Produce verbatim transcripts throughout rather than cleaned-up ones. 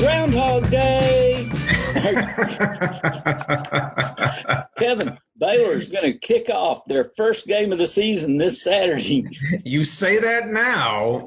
Groundhog Day. Kevin, Baylor's going to kick off their first game of the season this Saturday. You say that now.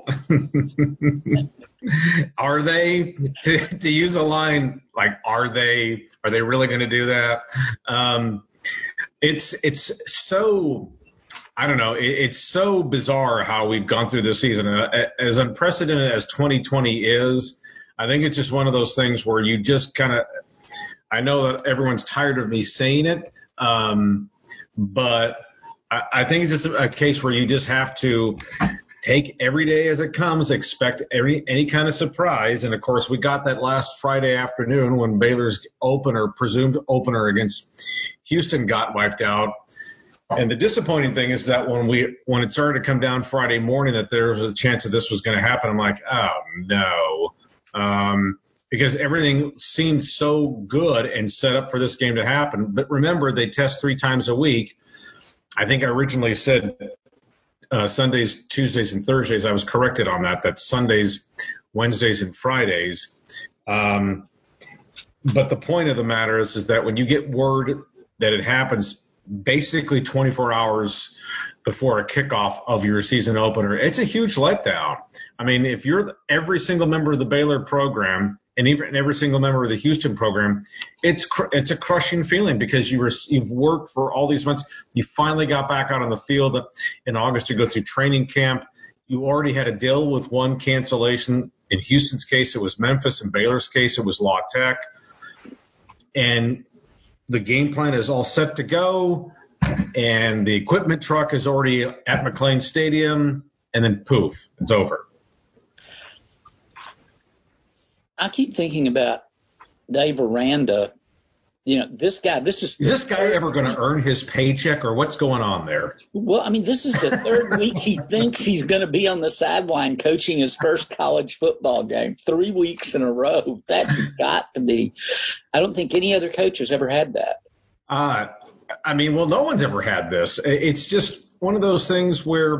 Are they, to, to use a line like, are they, are they really going to do that? Um, it's, it's so, I don't know. It, it's so bizarre how we've gone through this season. Uh, as unprecedented as twenty twenty is, I think it's just one of those things where you just kind of, I know that everyone's tired of me saying it, um, but I, I think it's just a case where you just have to take every day as it comes, expect every, any kind of surprise. And, of course, we got that last Friday afternoon when Baylor's opener, presumed opener against Houston got wiped out. And the disappointing thing is that when we when it started to come down Friday morning that there was a chance that this was going to happen, I'm like, oh, no. Um, because everything seemed so good and set up for this game to happen. But remember, they test three times a week. I think I originally said uh, Sundays, Tuesdays, and Thursdays. I was corrected on that. That's Sundays, Wednesdays, and Fridays. Um, but the point of the matter is, is that when you get word that it happens basically twenty-four hours before a kickoff of your season opener, it's a huge letdown. I mean, if you're every single member of the Baylor program and even every single member of the Houston program, it's cr- it's a crushing feeling because you were you've worked for all these months. You finally got back out on the field in August to go through training camp. You already had to deal with one cancellation. In Houston's case, it was Memphis. In Baylor's case, it was La Tech. And the game plan is all set to go, and the equipment truck is already at McLean Stadium, and then poof, it's over. I keep thinking about Dave Aranda. You know, this guy, this is... Is this guy ever going to earn his paycheck, or what's going on there? Well, I mean, this is the third week he thinks he's going to be on the sideline coaching his first college football game. Three weeks in a row. That's got to be... I don't think any other coach has ever had that. Uh, I mean, well, no one's ever had this. It's just one of those things where...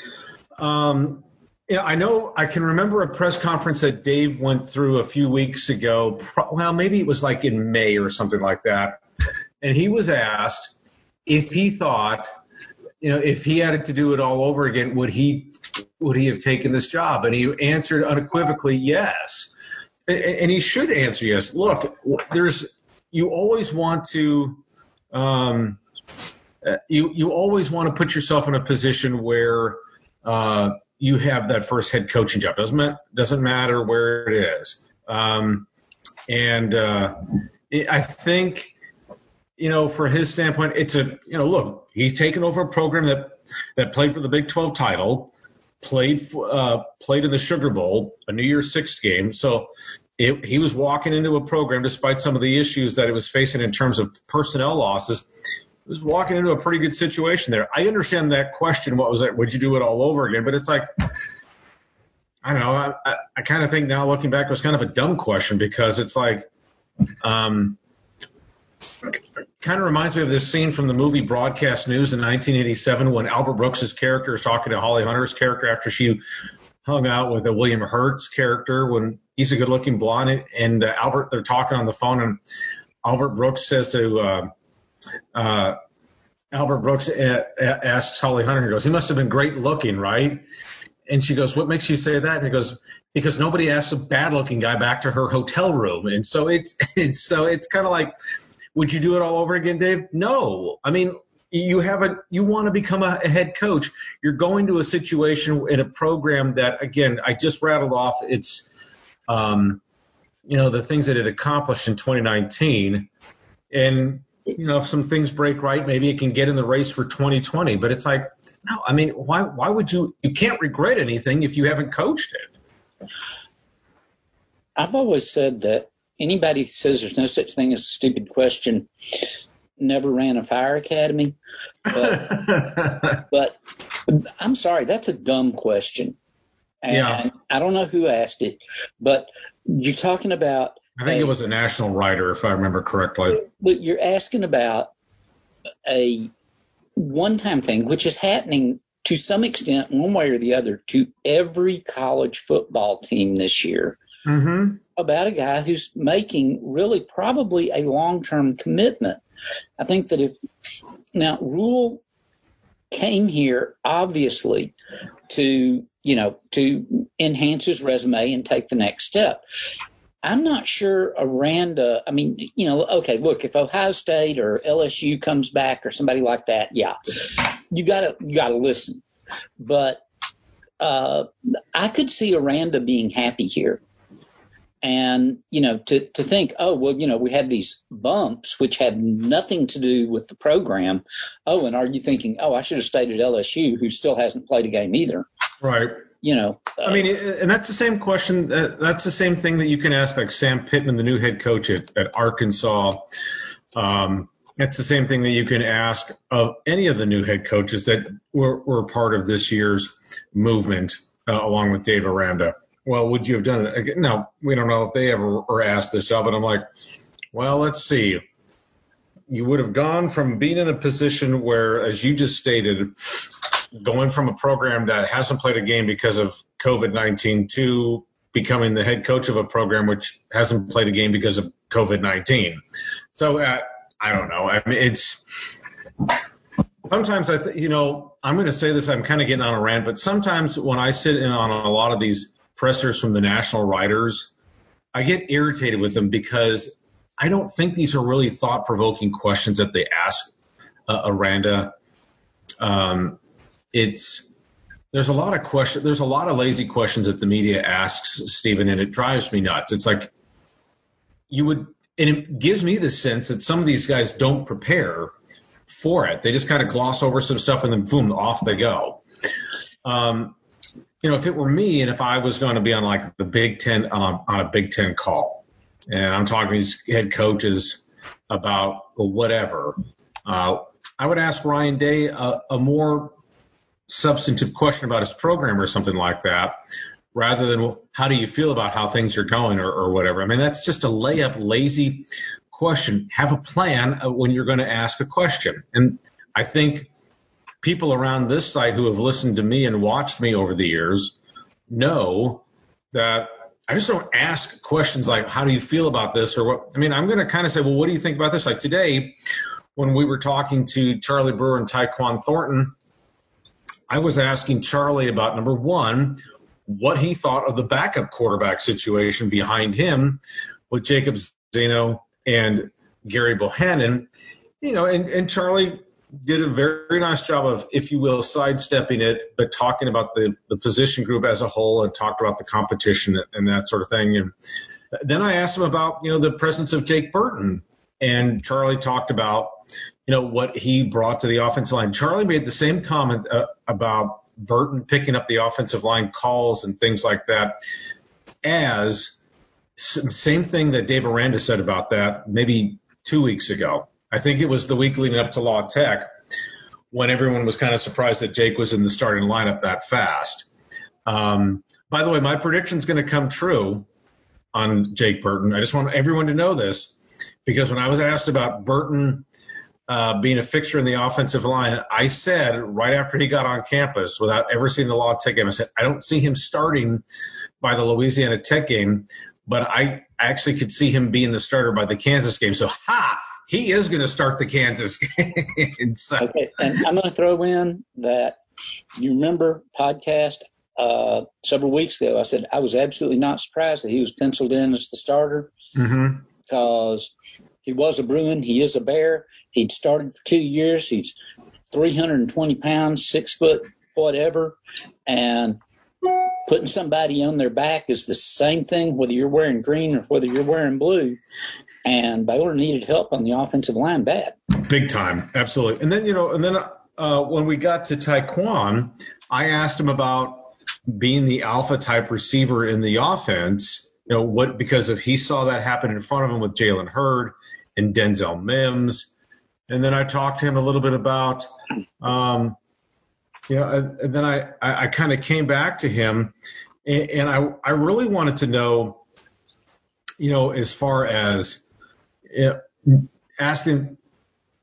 Um, Yeah, I know I can remember a press conference that Dave went through a few weeks ago. Well, maybe it was like in May or something like that. And he was asked if he thought, you know, if he had to do it all over again, would he would he have taken this job? And he answered unequivocally yes. And he should answer yes. Look, there's you always want to um, you you always want to put yourself in a position where uh, you have that first head coaching job. Doesn't doesn't matter where it is. Um, and uh, it, I think, you know, for his standpoint, it's a, you know, look, he's taken over a program that, that played for the Big twelve title, played uh, played in the Sugar Bowl, a New Year's Six game. So it, he was walking into a program, despite some of the issues that it was facing in terms of personnel losses, was walking into a pretty good situation there. I understand that question. What was it? Would you do it all over again? But it's like, I don't know. I, I, I kind of think now looking back, it was kind of a dumb question because it's like, um, kind of reminds me of this scene from the movie Broadcast News in nineteen eighty-seven when Albert Brooks's character is talking to Holly Hunter's character after she hung out with a William Hurt's character when he's a good-looking blonde. And uh, Albert, they're talking on the phone, and Albert Brooks says to uh, Uh, Albert Brooks a- a- asks Holly Hunter, he goes, he must have been great looking, right? And she goes, what makes you say that? And he goes, because nobody asks a bad looking guy back to her hotel room. And so it's, it's so it's kind of like, would you do it all over again, Dave? No. I mean, you have a, you want to become a, a head coach. You're going to a situation in a program that, again, I just rattled off. It's, um, you know, the things that it accomplished in twenty nineteen. And, you know, if some things break right, maybe it can get in the race for twenty twenty. But it's like, no, I mean, why why would you – you can't regret anything if you haven't coached it. I've always said that anybody who says there's no such thing as a stupid question never ran a fire academy. But, but I'm sorry, that's a dumb question. And yeah. I don't know who asked it, but you're talking about – I think a, it was a national writer, if I remember correctly. But you're asking about a one-time thing, which is happening to some extent, one way or the other, to every college football team this year. mm-hmm. about a guy who's making really probably a long-term commitment. I think that if now Rule came here obviously to, you know, to enhance his resume and take the next step. I'm not sure Aranda, I mean, you know, okay, look, if Ohio State or L S U comes back or somebody like that, yeah, you gotta, you gotta listen. But, uh, I could see Aranda being happy here. And, you know, to, to think, oh, well, you know, we have these bumps which have nothing to do with the program. Oh, and are you thinking, oh, I should have stayed at L S U, who still hasn't played a game either? Right. You know, uh, I mean, and that's the same question. Uh, that's the same thing that you can ask, like Sam Pittman, the new head coach at, at Arkansas. Um, that's the same thing that you can ask of any of the new head coaches that were, were part of this year's movement, uh, along with Dave Aranda. Well, would you have done it? No, we don't know if they ever were asked this job, but I'm like, well, let's see. You would have gone from being in a position where, as you just stated, going from a program that hasn't played a game because of COVID nineteen to becoming the head coach of a program which hasn't played a game because of COVID nineteen. So uh, I don't know. I mean, it's sometimes I, th- you know, I'm going to say this. I'm kind of getting on a rant, but sometimes when I sit in on a lot of these pressers from the national writers, I get irritated with them because I don't think these are really thought-provoking questions that they ask uh, Aranda. Um, it's there's a lot of question. There's a lot of lazy questions that the media asks, Stephen, and it drives me nuts. It's like you would, and it gives me the sense that some of these guys don't prepare for it. They just kind of gloss over some stuff and then boom, off they go. Um, you know, if it were me and if I was going to be on like the Big Ten on a, on a Big Ten call, and I'm talking to these head coaches about whatever, uh, I would ask Ryan Day a, a more substantive question about his program or something like that, rather than, well, how do you feel about how things are going or, or whatever. I mean, that's just a layup, lazy question. Have a plan when you're going to ask a question. And I think people around this site who have listened to me and watched me over the years know that I just don't ask questions like, how do you feel about this? Or what? I mean, I'm going to kind of say, well, what do you think about this? Like today, when we were talking to Charlie Brewer and Tyquan Thornton, I was asking Charlie about, number one, what he thought of the backup quarterback situation behind him with Jacob Zeno and Gary Bohannon. You know, and, and Charlie did a very nice job of, if you will, sidestepping it, but talking about the, the position group as a whole and talked about the competition and that sort of thing. And then I asked him about, you know, the presence of Jake Burton, and Charlie talked about, you know, what he brought to the offensive line. Charlie made the same comment uh, about Burton picking up the offensive line calls and things like that, as same thing that Dave Aranda said about that maybe two weeks ago. I think it was the week leading up to La Tech when everyone was kind of surprised that Jake was in the starting lineup that fast. Um, by the way, my prediction is going to come true on Jake Burton. I just want everyone to know this, because when I was asked about Burton uh, being a fixture in the offensive line, I said right after he got on campus, without ever seeing the La Tech game, I said, I don't see him starting by the Louisiana Tech game, but I actually could see him being the starter by the Kansas game. So, ha! He is going to start the Kansas game. So. Okay, and I'm going to throw in that you remember podcast uh, several weeks ago, I said I was absolutely not surprised that he was penciled in as the starter, mm-hmm. because he was a Bruin. He is a Bear. He'd started for two years. He's three hundred twenty pounds, six foot, whatever. And putting somebody on their back is the same thing, whether you're wearing green or whether you're wearing blue. And Baylor needed help on the offensive line bad. Big time. Absolutely. And then, you know, and then uh, when we got to Tyquan, I asked him about being the alpha type receiver in the offense, you know, what, because if he saw that happen in front of him with Jalen Hurd and Denzel Mims. And then I talked to him a little bit about, um, you know, and, and then I, I, I kind of came back to him, and, and I, I really wanted to know, you know, as far as, you know, asking,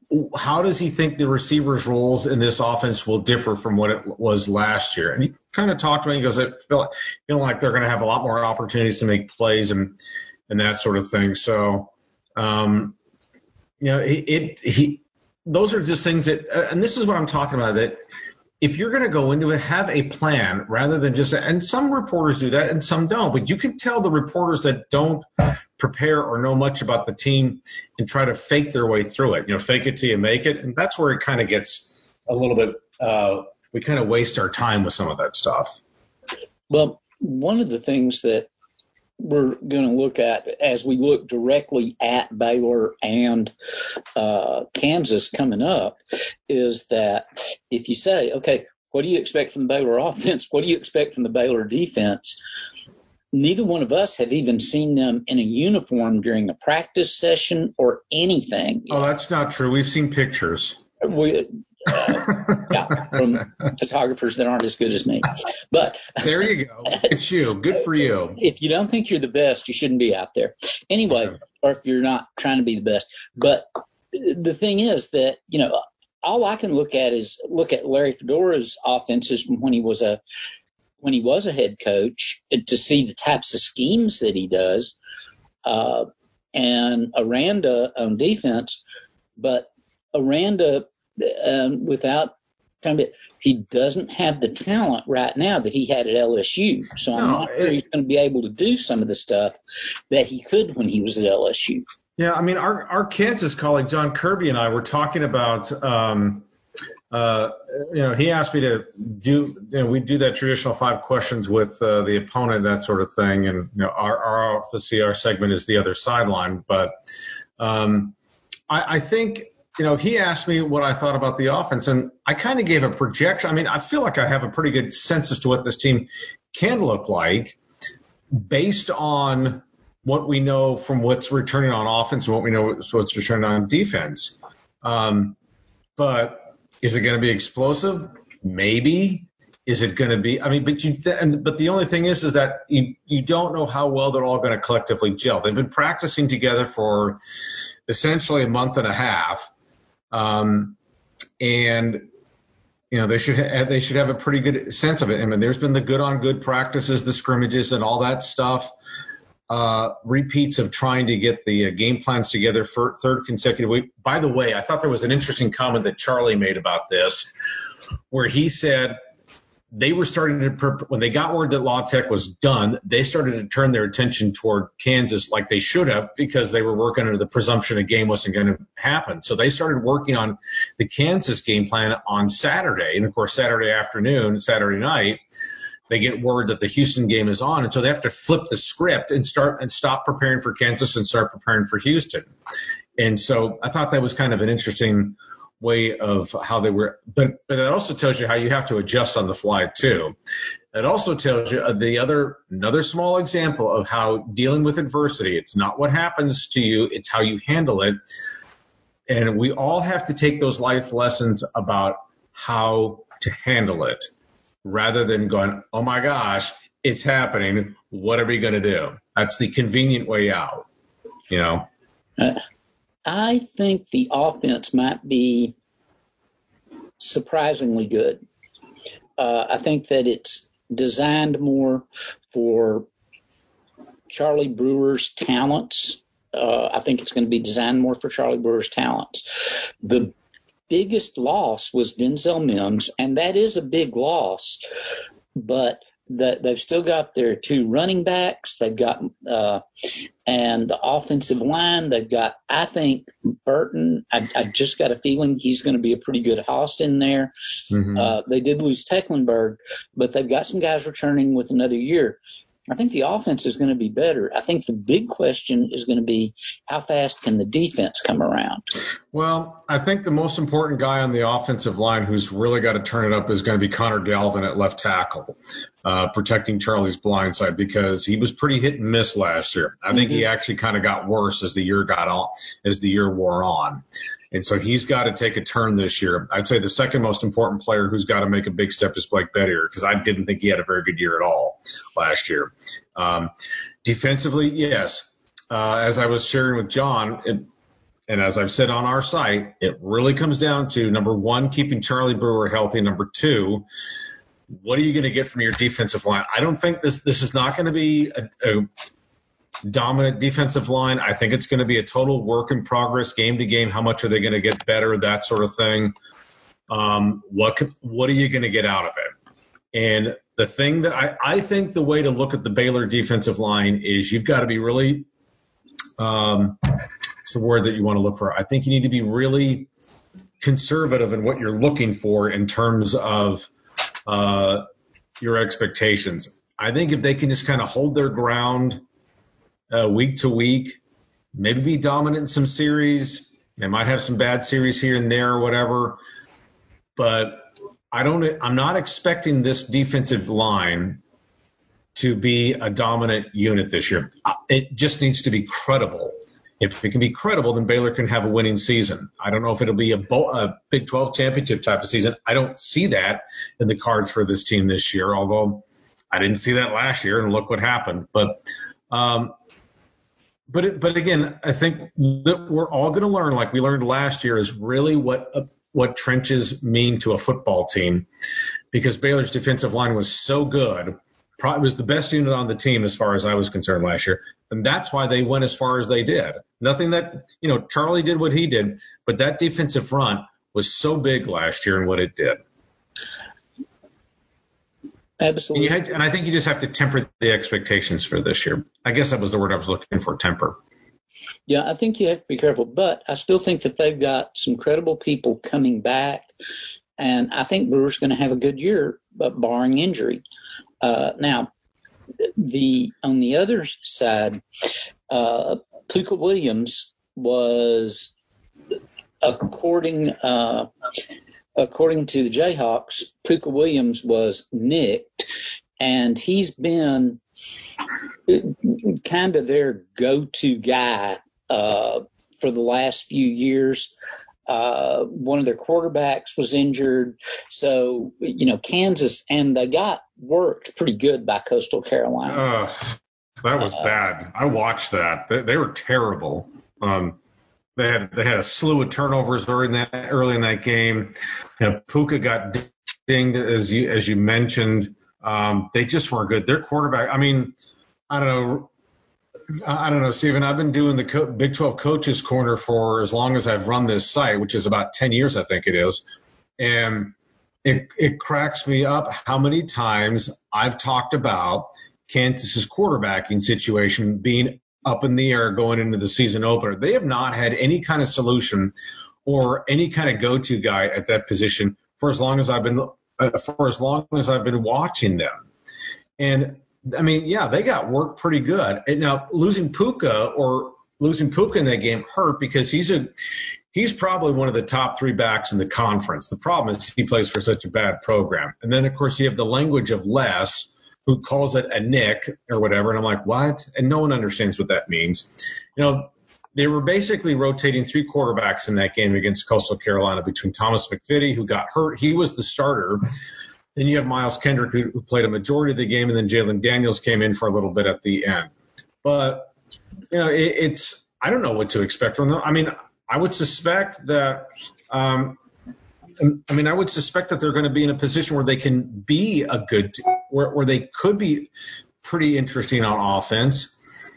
how does he think the receivers' roles in this offense will differ from what it was last year? And he kind of talked to me. He goes, I feel, feel like they're going to have a lot more opportunities to make plays and and that sort of thing. So, um, you know, it, it he those are just things that, and this is what I'm talking about, that if you're going to go into it, have a plan rather than just, and some reporters do that and some don't, but you can tell the reporters that don't prepare or know much about the team and try to fake their way through it, you know, fake it till you make it. And that's where it kind of gets a little bit, uh, we kind of waste our time with some of that stuff. Well, one of the things that we're going to look at as we look directly at Baylor and uh, Kansas coming up is that if you say, okay, what do you expect from the Baylor offense? What do you expect from the Baylor defense? Neither one of us have even seen them in a uniform during a practice session or anything. Oh, that's not true. We've seen pictures. We, uh, yeah, from photographers that aren't as good as me. But there you go. It's you. Good for you. If you don't think you're the best, you shouldn't be out there. Anyway, okay. Or if you're not trying to be the best. But the thing is that, you know, all I can look at is look at Larry Fedora's offenses from when he was a when he was a head coach to see the types of schemes that he does, uh, and Aranda on defense. But Aranda, um, without trying to, he doesn't have the talent right now that he had at L S U. So I'm no, not sure it, he's going to be able to do some of the stuff that he could when he was at L S U. Yeah, I mean, our, our Kansas colleague, John Kirby, and I were talking about, um, uh, you know, he asked me to do, you know, we do that traditional five questions with uh, the opponent, that sort of thing. And, you know, our, our obviously our segment is the other sideline. But um, I, I think, you know, he asked me what I thought about the offense, and I kind of gave a projection. I mean, I feel like I have a pretty good sense as to what this team can look like based on what we know from what's returning on offense and what we know what's returning on defense. Um, but is it going to be explosive? Maybe. Is it going to be? I mean, but you. Th- and, but the only thing is, is that you you don't know how well they're all going to collectively gel. They've been practicing together for essentially a month and a half. Um, and, you know, they should, ha- they should have a pretty good sense of it. I mean, there's been the good on good practices, the scrimmages and all that stuff, uh, repeats of trying to get the uh, game plans together for third consecutive week. By the way, I thought there was an interesting comment that Charlie made about this, where he said they were starting to, prep- when they got word that La Tech was done, they started to turn their attention toward Kansas like they should have, because they were working under the presumption a game wasn't going to happen. So they started working on the Kansas game plan on Saturday. And, of course, Saturday afternoon, Saturday night, they get word that the Houston game is on. And so they have to flip the script and start and stop preparing for Kansas and start preparing for Houston. And so I thought that was kind of an interesting way of how they were, but but it also tells you how you have to adjust on the fly too. It also tells you the other another small example of how dealing with adversity. It's not what happens to you; it's how you handle it. And we all have to take those life lessons about how to handle it, rather than going, "Oh my gosh, it's happening. What are we going to do?" That's the convenient way out, you know. Uh, I think the offense might be surprisingly good. Uh, I think that it's designed more for Charlie Brewer's talents. Uh, I think it's going to be designed more for Charlie Brewer's talents. The biggest loss was Denzel Mims, and that is a big loss, but the, they've still got their two running backs. They've got uh, and the offensive line. They've got, I think, Burton. I, I just got a feeling he's going to be a pretty good hoss in there. Mm-hmm. Uh, they did lose Tecklenburg, but they've got some guys returning with another year. I think the offense is going to be better. I think the big question is going to be how fast can the defense come around? Well, I think the most important guy on the offensive line who's really got to turn it up is going to be Connor Galvin at left tackle, uh, protecting Charlie's blind side, because he was pretty hit and miss last year. I think mm-hmm. he actually kind of got worse as the year got on, as the year wore on. And so he's got to take a turn this year. I'd say the second most important player who's got to make a big step is Blake Bettier, because I didn't think he had a very good year at all last year. Um, defensively, yes. Uh, as I was sharing with John, it, And as I've said on our site, it really comes down to, number one, keeping Charlie Brewer healthy. Number two, what are you going to get from your defensive line? I don't think this this is not going to be a, a dominant defensive line. I think it's going to be a total work in progress, game to game. How much are they going to get better? That sort of thing. Um, what what are you going to get out of it? And the thing that I, I think the way to look at the Baylor defensive line is you've got to be really um, – what's the word that you want to look for? I think you need to be really conservative in what you're looking for in terms of uh, your expectations. I think if they can just kind of hold their ground uh, week to week, maybe be dominant in some series, they might have some bad series here and there or whatever, but I don't, I'm not expecting this defensive line to be a dominant unit this year. It just needs to be credible. If it can be credible, then Baylor can have a winning season. I don't know if it'll be a, Bo- a Big twelve championship type of season. I don't see that in the cards for this team this year, although I didn't see that last year, and look what happened. But um, but it, but again, I think that we're all going to learn, like we learned last year, is really what uh, what trenches mean to a football team, because Baylor's defensive line was so good. Probably was the best unit on the team as far as I was concerned last year. And that's why they went as far as they did. Nothing that, you know, Charlie did what he did, but that defensive front was so big last year in what it did. Absolutely. And, you had, and I think you just have to temper the expectations for this year. I guess that was the word I was looking for, temper. Yeah, I think you have to be careful, but I still think that they've got some credible people coming back, and I think Brewer's going to have a good year, but barring injury. Uh, now, the on the other side, uh, Puka Williams was, according uh, according to the Jayhawks, Puka Williams was nicked, and he's been kind of their go-to guy uh, for the last few years. Uh, one of their quarterbacks was injured. So, you know, Kansas, and they got worked pretty good by Coastal Carolina. Uh, that was uh, bad. I watched that. They, they were terrible. Um, they had they had a slew of turnovers early in that, early in that game. You know, Puka got dinged, as you, as you mentioned. Um, they just weren't good. Their quarterback, I mean, I don't know. I don't know, Stephen. I've been doing the Co- Big twelve Coaches Corner for as long as I've run this site, which is about ten years, I think it is. And it, it cracks me up how many times I've talked about Kansas's quarterbacking situation being up in the air going into the season opener. They have not had any kind of solution or any kind of go-to guy at that position for as long as I've been uh, for as long as I've been watching them. And I mean, yeah, they got worked pretty good. And now losing Puka or losing Puka in that game hurt because he's a he's probably one of the top three backs in the conference. The problem is he plays for such a bad program. And then, of course, you have the language of Les, who calls it a nick or whatever. And I'm like, what? And no one understands what that means. You know, they were basically rotating three quarterbacks in that game against Coastal Carolina between Thomas McVitie, who got hurt. He was the starter. Then you have Miles Kendrick, who, who played a majority of the game, and then Jalen Daniels came in for a little bit at the end. But, you know, it, it's – I don't know what to expect from them. I mean, I would suspect that um, – I mean, I would suspect that they're going to be in a position where they can be a good – where, where they could be pretty interesting on offense.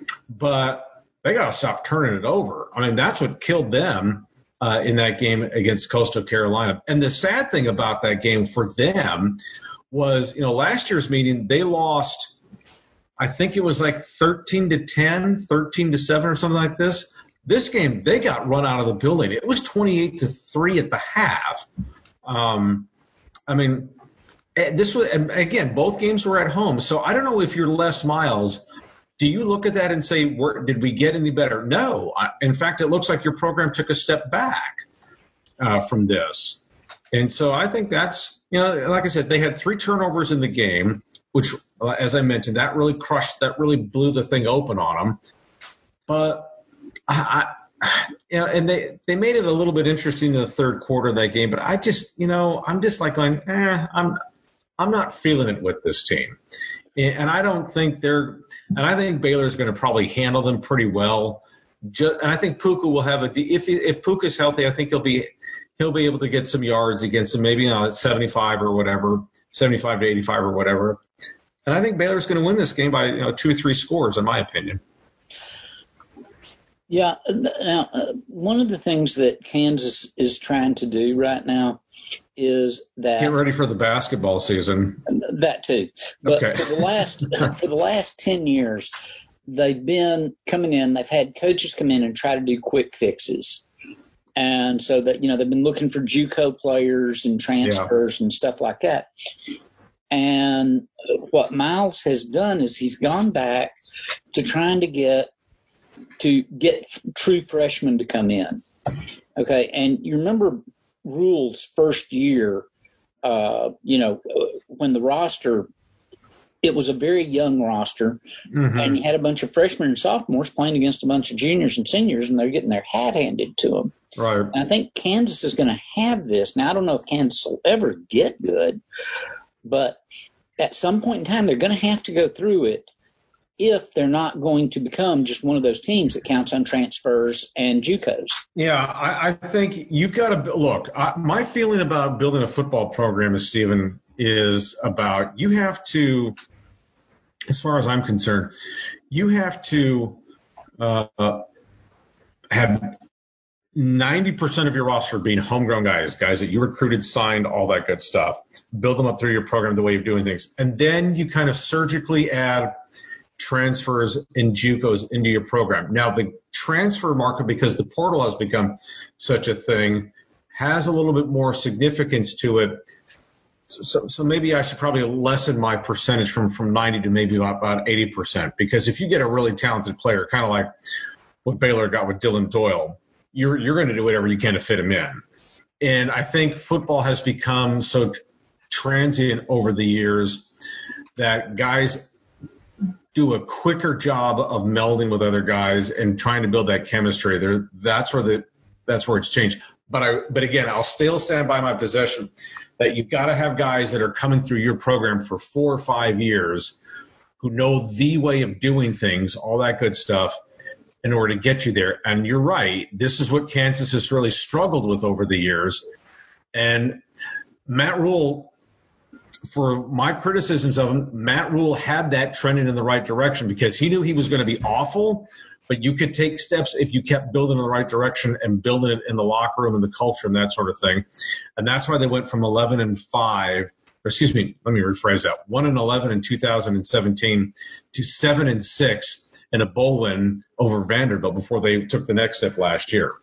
But they got to stop turning it over. I mean, that's what killed them. Uh, in that game against Coastal Carolina. And the sad thing about that game for them was, you know, last year's meeting, they lost, I think it was like thirteen to ten, thirteen to seven or something like this. This game, they got run out of the building. It was twenty-eight to three at the half. Um, I mean, this was, again, both games were at home. So I don't know if you're Les Miles. Do you look at that and say, Where, did we get any better? No. I, in fact, it looks like your program took a step back uh, from this. And so I think that's, you know, like I said, they had three turnovers in the game, which, uh, as I mentioned, that really crushed, that really blew the thing open on them. But, I, I, you know, and they, they made it a little bit interesting in the third quarter of that game. But I just, you know, I'm just like going, eh, I'm, I'm not feeling it with this team. And I don't think they're – and I think Baylor's going to probably handle them pretty well. Just, and I think Puka will have a if if Puka's healthy, I think he'll be he'll be able to get some yards against him, maybe on seventy-five or whatever, seventy-five to eighty-five or whatever. And I think Baylor's going to win this game by you know two or three scores, in my opinion. Yeah. Now, uh, one of the things that Kansas is trying to do right now is that get ready for the basketball season. That too, but okay. for the last for the last ten years, they've been coming in. They've had coaches come in and try to do quick fixes, and so that you know they've been looking for JUCO players and transfers yeah. and stuff like that. And what Miles has done is he's gone back to trying to get to get true freshmen to come in. Okay, and you remember Rule's first year, uh, you know, when the roster, it was a very young roster, mm-hmm. and you had a bunch of freshmen and sophomores playing against a bunch of juniors and seniors, and they're getting their hat handed to them. Right. And I think Kansas is going to have this. Now, I don't know if Kansas will ever get good, but at some point in time, they're going to have to go through it if they're not going to become just one of those teams that counts on transfers and JUCOs. Yeah, I, I think you've got to look. I, my feeling about building a football program, is Stephen, is about you have to, as far as I'm concerned, you have to uh, have ninety percent of your roster being homegrown guys, guys that you recruited, signed, all that good stuff. Build them up through your program, the way of doing things. And then you kind of surgically add transfers and JUCOs into your program. Now, the transfer market, because the portal has become such a thing, has a little bit more significance to it. So, so, so maybe I should probably lessen my percentage from, from ninety to maybe about, about eighty percent. Because if you get a really talented player, kind of like what Baylor got with Dylan Doyle, you're you're going to do whatever you can to fit him in. And I think football has become so transient over the years that guys do a quicker job of melding with other guys and trying to build that chemistry. There, that's where the that's where it's changed. But I, but again, I'll still stand by my position that you've got to have guys that are coming through your program for four or five years who know the way of doing things, all that good stuff, in order to get you there. And you're right. This is what Kansas has really struggled with over the years. And Matt Rule, for my criticisms of him, Matt Rule had that trending in the right direction because he knew he was going to be awful, but you could take steps if you kept building in the right direction and building it in the locker room and the culture and that sort of thing. And that's why they went from eleven and five, or excuse me, let me rephrase that, one and eleven in two thousand seventeen to seven and six in a bowl win over Vanderbilt before they took the next step last year.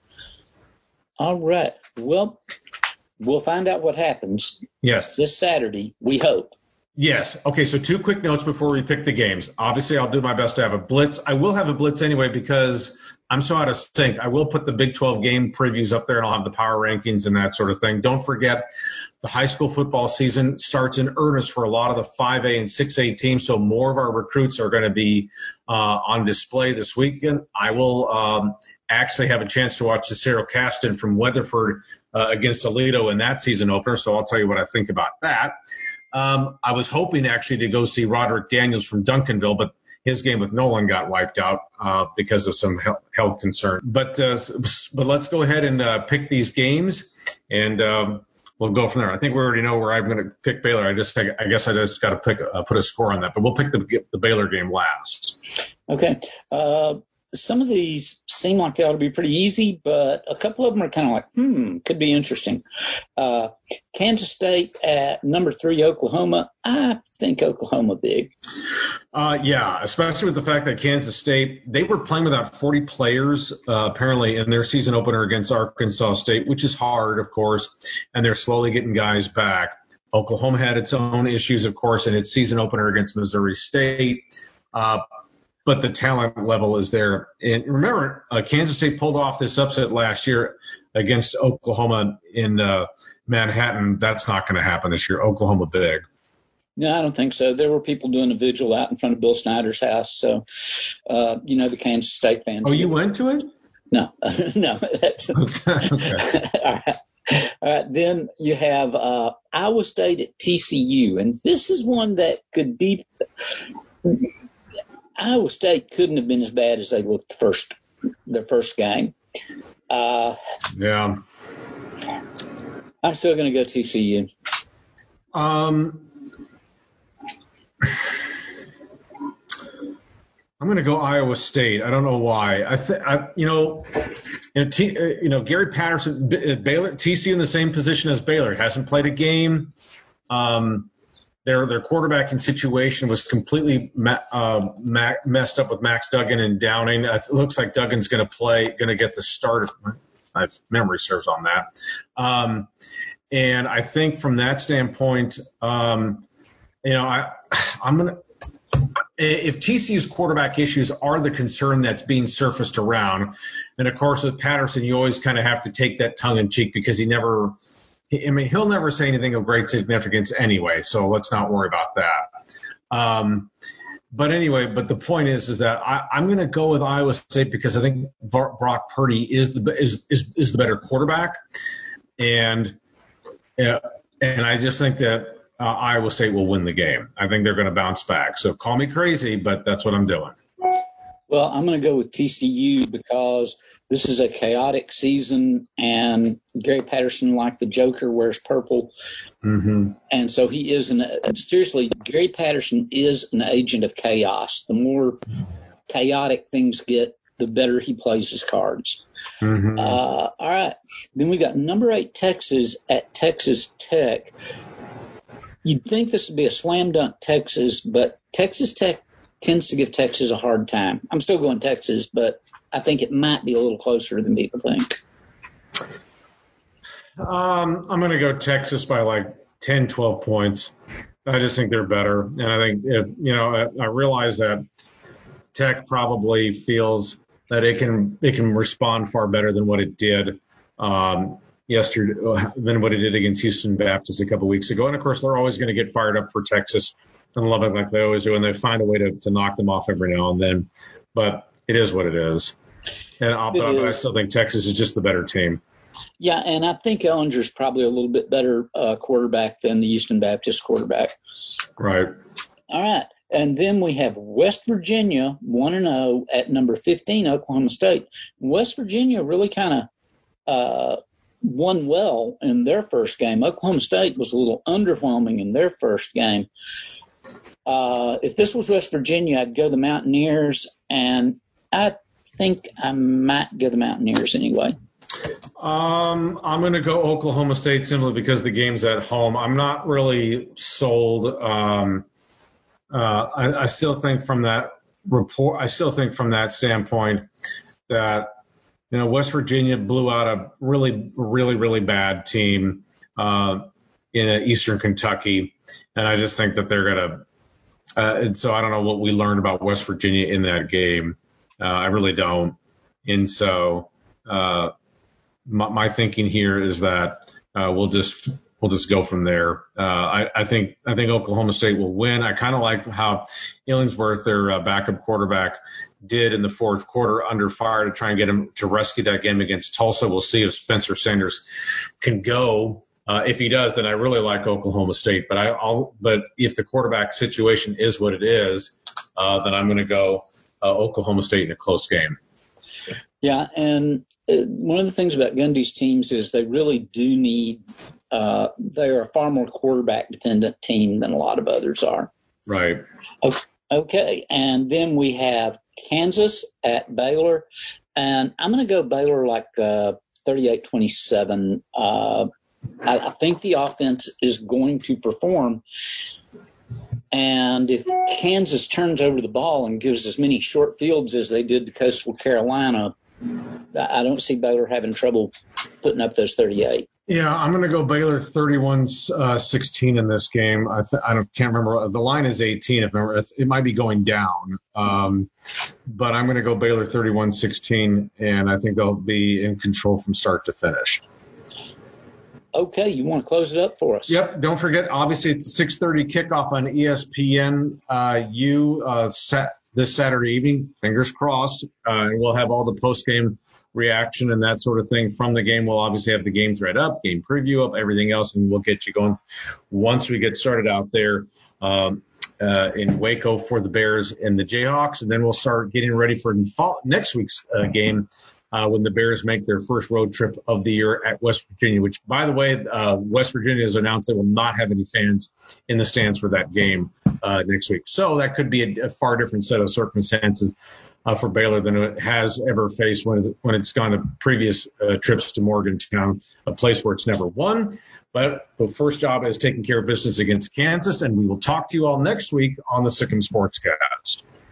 All right. Well, we'll find out what happens. Yes. This Saturday, we hope. Yes. Okay, so two quick notes before we pick the games. Obviously, I'll do my best to have a blitz. I will have a blitz anyway because I'm so out of sync. I will put the Big twelve game previews up there, and I'll have the power rankings and that sort of thing. Don't forget, the high school football season starts in earnest for a lot of the five A and six A teams, so more of our recruits are going to be uh, on display this weekend. I will um, actually have a chance to watch Cicero Caston from Weatherford uh, against Toledo in that season opener, so I'll tell you what I think about that. Um, I was hoping actually to go see Roderick Daniels from Duncanville, but his game with Nolan got wiped out uh, because of some health concern. But uh, but let's go ahead and uh, pick these games, and um, we'll go from there. I think we already know where I'm going to pick Baylor. I just I guess I just got to pick uh, put a score on that, but we'll pick the the Baylor game last. Okay. Uh, some of these seem like they ought to be pretty easy, but a couple of them are kind of like, hmm, could be interesting. Uh, Kansas State at number three, Oklahoma. I think Oklahoma big. Uh, yeah, especially with the fact that Kansas State, they were playing without forty players, uh, apparently in their season opener against Arkansas State, which is hard, of course, and they're slowly getting guys back. Oklahoma had its own issues, of course, in its season opener against Missouri State. Uh, But the talent level is there. And remember, uh, Kansas State pulled off this upset last year against Oklahoma in uh, Manhattan. That's not going to happen this year. Oklahoma big. No, I don't think so. There were people doing a vigil out in front of Bill Snyder's house. So, uh, you know, the Kansas State fans. Oh, you went to it? No, no. That's, okay. okay. All right. All right. Then you have uh, Iowa State at T C U. And this is one that could be – Iowa State couldn't have been as bad as they looked the first their first game. Uh, yeah. I'm still going to go T C U. Um, I'm going to go Iowa State. I don't know why. I think, you know, you know, T, uh, you know, Gary Patterson, B- Baylor, T C U in the same position as Baylor, hasn't played a game. Um, their their quarterbacking situation was completely ma- uh, ma- messed up with Max Duggan and Downing. It looks like Duggan's going to play, going to get the start. My memory serves on that. Um, and I think from that standpoint, um, you know, I I'm going to. If T C U's quarterback issues are the concern that's being surfaced around, and of course with Patterson, you always kind of have to take that tongue in cheek because he never, I mean, he'll never say anything of great significance anyway. So let's not worry about that. Um, but anyway, but the point is, is that I, I'm going to go with Iowa State because I think Brock Purdy is the is is, is the better quarterback, and uh, and I just think that. Uh, Iowa State will win the game. I think they're going to bounce back. So call me crazy, but that's what I'm doing. Well, I'm going to go with T C U because this is a chaotic season, and Gary Patterson, like the Joker, wears purple. Mm-hmm. And so he is an – seriously, Gary Patterson is an agent of chaos. The more chaotic things get, the better he plays his cards. Mm-hmm. Uh, all right. Then we got number eight Texas at Texas Tech. You'd think this would be a slam dunk Texas, but Texas Tech tends to give Texas a hard time. I'm still going Texas, but I think it might be a little closer than people think. Um, I'm going to go Texas by like ten, twelve points. I just think they're better. And I think, if, you know, I, I realize that Tech probably feels that it can it can respond far better than what it did um yesterday than what it did against Houston Baptist a couple weeks ago. And, of course, they're always going to get fired up for Texas and love it like they always do, and they find a way to, to knock them off every now and then. But it is what it is. And I'll, but, but I still think Texas is just the better team. Yeah, and I think Ellinger's probably a little bit better uh, quarterback than the Houston Baptist quarterback. Right. All right. And then we have West Virginia, one and oh, at number fifteen, Oklahoma State. West Virginia really kind of uh, – won well in their first game. Oklahoma State was a little underwhelming in their first game. Uh, if this was West Virginia, I'd go the Mountaineers, and I think I might go the Mountaineers anyway. Um, I'm going to go Oklahoma State simply because the game's at home. I'm not really sold. Um, uh, I, I still think from that report, I still think from that standpoint that You know, West Virginia blew out a really, really, really bad team uh, in Eastern Kentucky, and I just think that they're going to. Uh, and so I don't know what we learned about West Virginia in that game. Uh, I really don't. And so uh, my, my thinking here is that uh, we'll just we'll just go from there. Uh, I, I think I think Oklahoma State will win. I kind of like how Illingsworth, their uh, backup quarterback, did in the fourth quarter under fire to try and get him to rescue that game against Tulsa. We'll see if Spencer Sanders can go. Uh, if he does, then I really like Oklahoma State. But I, I'll, but if the quarterback situation is what it is, uh, then I'm going to go uh, Oklahoma State in a close game. Yeah, and uh, one of the things about Gundy's teams is they really do need. Uh, they are a far more quarterback dependent team than a lot of others are. Right. Okay. Okay, and then we have Kansas at Baylor, and I'm going to go Baylor like uh, thirty-eight twenty-seven. Uh, I, I think the offense is going to perform, and if Kansas turns over the ball and gives as many short fields as they did to Coastal Carolina, I don't see Baylor having trouble putting up those thirty-eight. Yeah, I'm going to go Baylor thirty-one sixteen in this game. I, th- I don't, can't remember. The line is eighteen. If remember, it might be going down. Um, but I'm going to go Baylor thirty-one sixteen, and I think they'll be in control from start to finish. Okay, you want to close it up for us? Yep. Don't forget, obviously, it's six thirty kickoff on E S P N uh, U uh, set this Saturday evening. Fingers crossed. Uh, and we'll have all the post-game reaction and that sort of thing from the game. We'll obviously have the game thread up, game preview up, everything else, and we'll get you going once we get started out there um, uh, in Waco for the Bears and the Jayhawks, and then we'll start getting ready for next week's uh, game uh, when the Bears make their first road trip of the year at West Virginia, which, by the way, uh, West Virginia has announced they will not have any fans in the stands for that game uh, next week. So that could be a, a far different set of circumstances uh, for Baylor than it has ever faced when, it, when it's gone to previous uh, trips to Morgantown, a place where it's never won. But the first job is taking care of business against Kansas, and we will talk to you all next week on the Sikkim Sportscast.